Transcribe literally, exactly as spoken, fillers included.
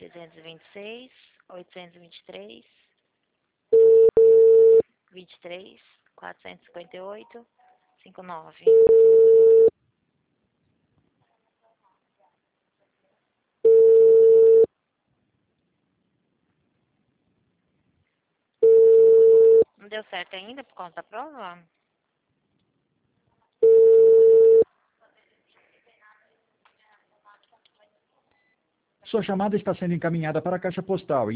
seiscentos e vinte e seis, oitocentos e vinte e três, vinte e três, quatrocentos e cinquenta e oito, cinquenta e nove. Não deu certo ainda por conta da prova? Sua chamada está sendo encaminhada para a caixa postal.